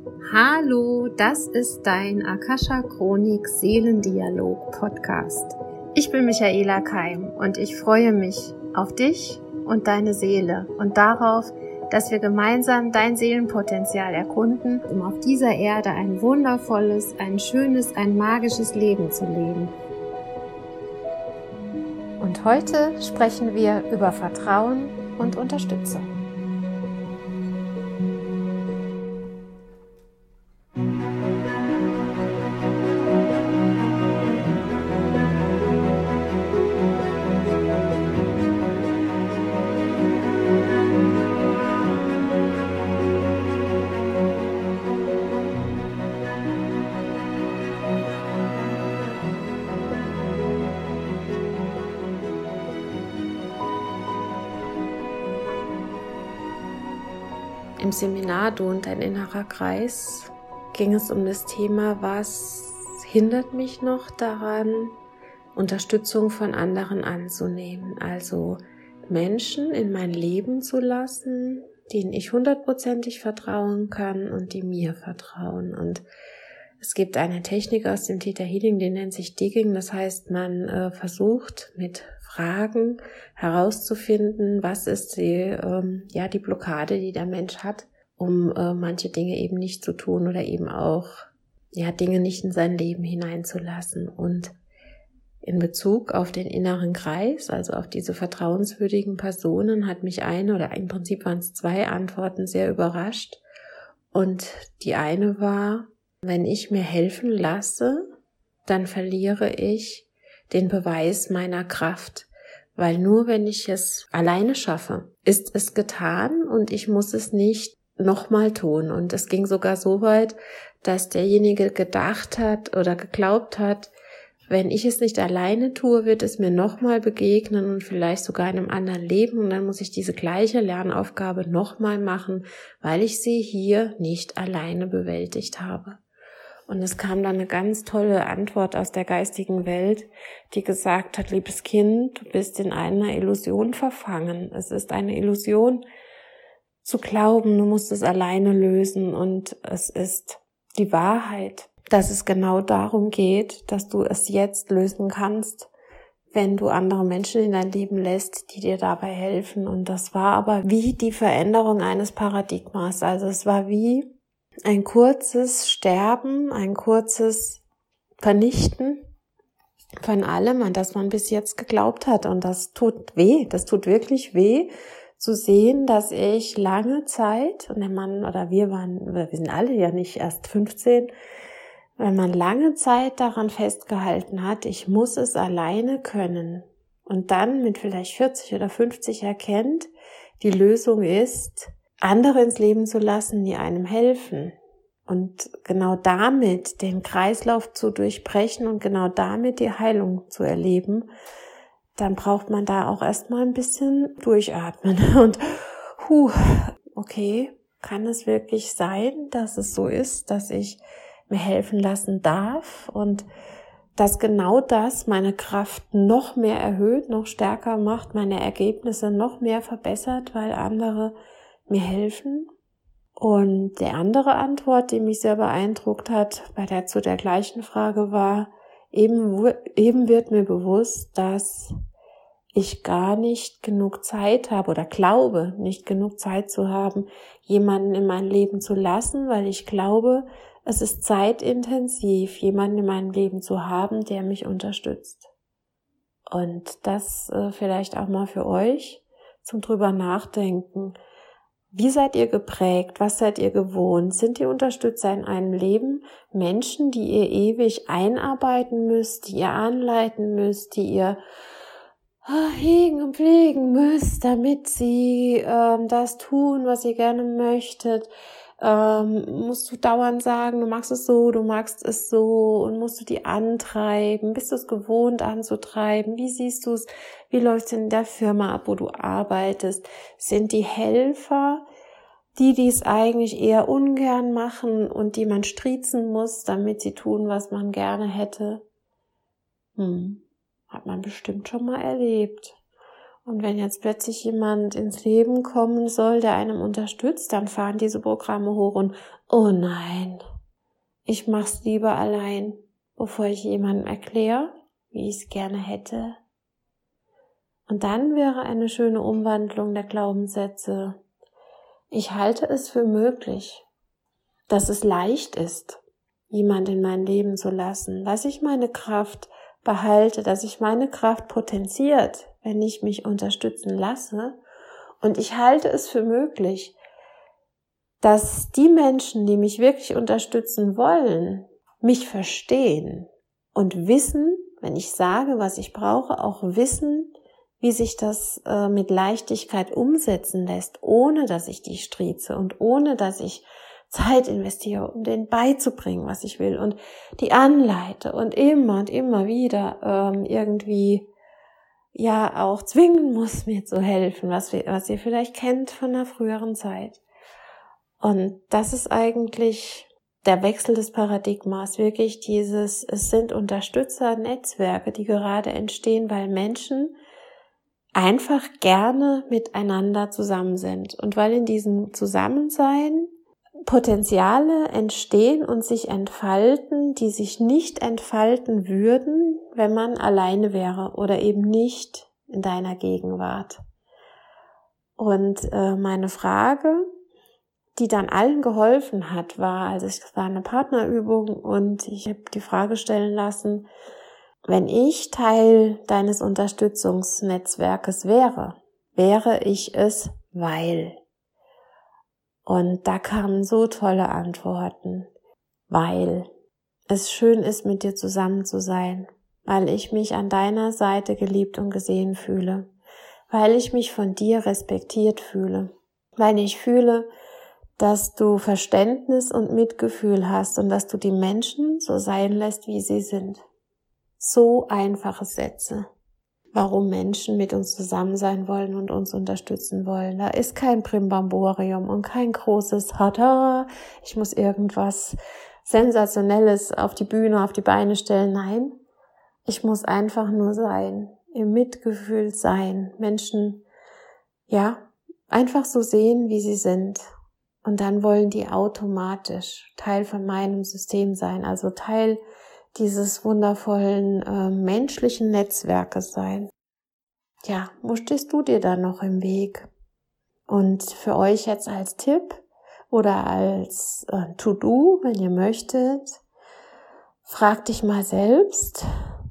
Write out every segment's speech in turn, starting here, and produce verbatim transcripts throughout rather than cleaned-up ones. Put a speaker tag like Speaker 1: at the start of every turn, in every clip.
Speaker 1: Hallo, das ist dein Akasha Chronik Seelendialog Podcast. Ich bin Michaela Keim und ich freue mich auf dich und deine Seele und darauf, dass wir gemeinsam dein Seelenpotenzial erkunden, um auf dieser Erde ein wundervolles, ein schönes, ein magisches Leben zu leben. Und heute sprechen wir über Vertrauen und Unterstützung. Im Seminar Du und dein innerer Kreis ging es um das Thema, was hindert mich noch daran, Unterstützung von anderen anzunehmen. Also Menschen in mein Leben zu lassen, denen ich hundertprozentig vertrauen kann und die mir vertrauen. Und es gibt eine Technik aus dem Theta Healing, die nennt sich Digging. Das heißt, man äh, versucht mit Fragen herauszufinden, was ist die, ähm, ja, die Blockade, die der Mensch hat, um äh, manche Dinge eben nicht zu tun oder eben auch ja, Dinge nicht in sein Leben hineinzulassen. Und in Bezug auf den inneren Kreis, also auf diese vertrauenswürdigen Personen, hat mich eine oder im Prinzip waren es zwei Antworten sehr überrascht. Und die eine war: Wenn ich mir helfen lasse, dann verliere ich den Beweis meiner Kraft, weil nur wenn ich es alleine schaffe, ist es getan und ich muss es nicht nochmal tun. Und es ging sogar so weit, dass derjenige gedacht hat oder geglaubt hat, wenn ich es nicht alleine tue, wird es mir nochmal begegnen und vielleicht sogar in einem anderen Leben und dann muss ich diese gleiche Lernaufgabe nochmal machen, weil ich sie hier nicht alleine bewältigt habe. Und es kam dann eine ganz tolle Antwort aus der geistigen Welt, die gesagt hat: Liebes Kind, du bist in einer Illusion verfangen. Es ist eine Illusion zu glauben, du musst es alleine lösen. Und es ist die Wahrheit, dass es genau darum geht, dass du es jetzt lösen kannst, wenn du andere Menschen in dein Leben lässt, die dir dabei helfen. Und das war aber wie die Veränderung eines Paradigmas. Also es war wie ein kurzes Sterben, ein kurzes Vernichten von allem, an das man bis jetzt geglaubt hat. Und das tut weh, das tut wirklich weh, zu sehen, dass ich lange Zeit, und der Mann oder wir waren, wir sind alle ja nicht erst fünfzehn, wenn man lange Zeit daran festgehalten hat, ich muss es alleine können und dann mit vielleicht vierzig oder fünfzig erkennt, die Lösung ist, andere ins Leben zu lassen, die einem helfen und genau damit den Kreislauf zu durchbrechen und genau damit die Heilung zu erleben, dann braucht man da auch erstmal ein bisschen durchatmen und huh, okay, kann es wirklich sein, dass es so ist, dass ich mir helfen lassen darf und dass genau das meine Kraft noch mehr erhöht, noch stärker macht, meine Ergebnisse noch mehr verbessert, weil andere mir helfen. Und die andere Antwort, die mich sehr beeindruckt hat, bei der zu der gleichen Frage war, eben, eben wird mir bewusst, dass ich gar nicht genug Zeit habe oder glaube, nicht genug Zeit zu haben, jemanden in mein Leben zu lassen, weil ich glaube, es ist zeitintensiv, jemanden in meinem Leben zu haben, der mich unterstützt. Und das äh, vielleicht auch mal für euch zum drüber nachdenken. Wie seid ihr geprägt? Was seid ihr gewohnt? Sind die Unterstützer in einem Leben Menschen, die ihr ewig einarbeiten müsst, die ihr anleiten müsst, die ihr hegen und pflegen müsst, damit sie ähm, das tun, was ihr gerne möchtet? Ähm, musst du dauernd sagen, du magst es so, du magst es so und musst du die antreiben? Bist du es gewohnt anzutreiben? Wie siehst du es? Wie läuft es in der Firma ab, wo du arbeitest? Sind die Helfer, die dies eigentlich eher ungern machen und die man striezen muss, damit sie tun, was man gerne hätte? Hm, hat man bestimmt schon mal erlebt. Und wenn jetzt plötzlich jemand ins Leben kommen soll, der einem unterstützt, dann fahren diese Programme hoch und oh nein, ich mach's lieber allein, bevor ich jemandem erkläre, wie ich es gerne hätte. Und dann wäre eine schöne Umwandlung der Glaubenssätze. Ich halte es für möglich, dass es leicht ist, jemand in mein Leben zu lassen, dass ich meine Kraft behalte, dass ich meine Kraft potenziert, wenn ich mich unterstützen lasse. Und ich halte es für möglich, dass die Menschen, die mich wirklich unterstützen wollen, mich verstehen und wissen, wenn ich sage, was ich brauche, auch wissen, wie sich das äh, mit Leichtigkeit umsetzen lässt, ohne dass ich die strieze und ohne dass ich Zeit investiere, um denen beizubringen, was ich will und die anleite und immer und immer wieder ähm, irgendwie ja auch zwingen muss, mir zu helfen, was, wir, was ihr vielleicht kennt von der früheren Zeit. Und das ist eigentlich der Wechsel des Paradigmas, wirklich dieses, es sind Unterstützernetzwerke, die gerade entstehen, weil Menschen einfach gerne miteinander zusammen sind und weil in diesem Zusammensein Potenziale entstehen und sich entfalten, die sich nicht entfalten würden, wenn man alleine wäre oder eben nicht in deiner Gegenwart. Und äh, meine Frage, die dann allen geholfen hat, war, also es war eine Partnerübung und ich habe die Frage stellen lassen, wenn ich Teil deines Unterstützungsnetzwerkes wäre, wäre ich es, weil. Und da kamen so tolle Antworten, weil es schön ist, mit dir zusammen zu sein, weil ich mich an deiner Seite geliebt und gesehen fühle, weil ich mich von dir respektiert fühle, weil ich fühle, dass du Verständnis und Mitgefühl hast und dass du die Menschen so sein lässt, wie sie sind. So einfache Sätze, warum Menschen mit uns zusammen sein wollen und uns unterstützen wollen. Da ist kein Primbamborium und kein großes Hata, ich muss irgendwas Sensationelles auf die Bühne, auf die Beine stellen. Nein, ich muss einfach nur sein, im Mitgefühl sein, Menschen, ja, einfach so sehen, wie sie sind. Und dann wollen die automatisch Teil von meinem System sein, also Teil dieses wundervollen äh, menschlichen Netzwerkes sein. Ja, wo stehst du dir da noch im Weg? Und für euch jetzt als Tipp oder als äh, To-Do, wenn ihr möchtet, frag dich mal selbst,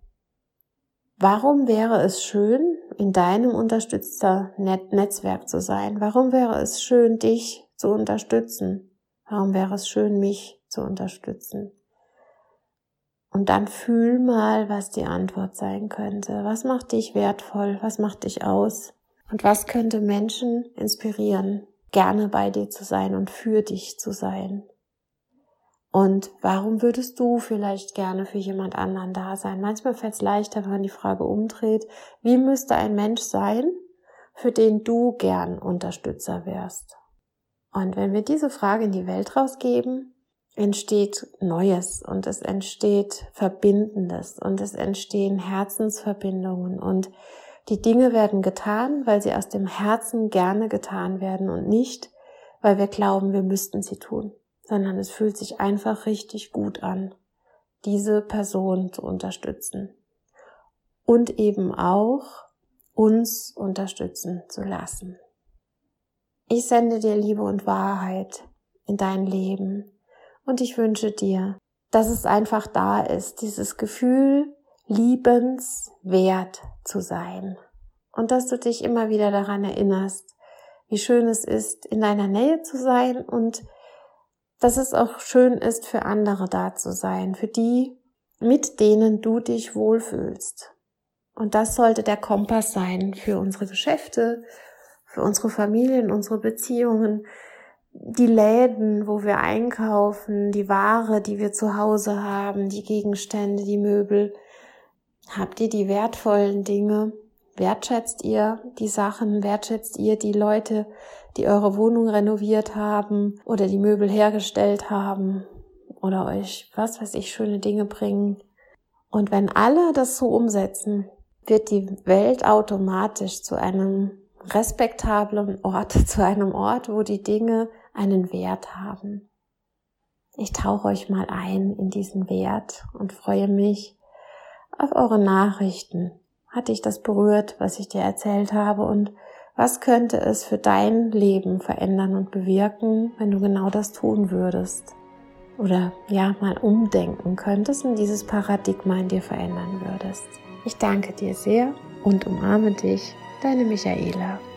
Speaker 1: warum wäre es schön, in deinem Unterstützer-Netzwerk zu sein? Warum wäre es schön, dich zu unterstützen? Warum wäre es schön, mich zu unterstützen? Und dann fühl mal, was die Antwort sein könnte. Was macht dich wertvoll? Was macht dich aus? Und was könnte Menschen inspirieren, gerne bei dir zu sein und für dich zu sein? Und warum würdest du vielleicht gerne für jemand anderen da sein? Manchmal fällt es leichter, wenn man die Frage umdreht. Wie müsste ein Mensch sein, für den du gern Unterstützer wärst? Und wenn wir diese Frage in die Welt rausgeben, entsteht Neues und es entsteht Verbindendes und es entstehen Herzensverbindungen und die Dinge werden getan, weil sie aus dem Herzen gerne getan werden und nicht, weil wir glauben, wir müssten sie tun, sondern es fühlt sich einfach richtig gut an, diese Person zu unterstützen und eben auch uns unterstützen zu lassen. Ich sende dir Liebe und Wahrheit in dein Leben. Und ich wünsche dir, dass es einfach da ist, dieses Gefühl, liebenswert zu sein. Und dass du dich immer wieder daran erinnerst, wie schön es ist, in deiner Nähe zu sein und dass es auch schön ist, für andere da zu sein, für die, mit denen du dich wohlfühlst. Und das sollte der Kompass sein für unsere Geschäfte, für unsere Familien, unsere Beziehungen, die Läden, wo wir einkaufen, die Ware, die wir zu Hause haben, die Gegenstände, die Möbel. Habt ihr die wertvollen Dinge? Wertschätzt ihr die Sachen? Wertschätzt ihr die Leute, die eure Wohnung renoviert haben oder die Möbel hergestellt haben oder euch, was weiß ich, schöne Dinge bringen? Und wenn alle das so umsetzen, wird die Welt automatisch zu einem respektablen Ort, zu einem Ort, wo die Dinge einen Wert haben. Ich tauche euch mal ein in diesen Wert und freue mich auf eure Nachrichten. Hat dich das berührt, was ich dir erzählt habe, und was könnte es für dein Leben verändern und bewirken, wenn du genau das tun würdest? Oder ja, mal umdenken könntest und dieses Paradigma in dir verändern würdest. Ich danke dir sehr und umarme dich, deine Michaela.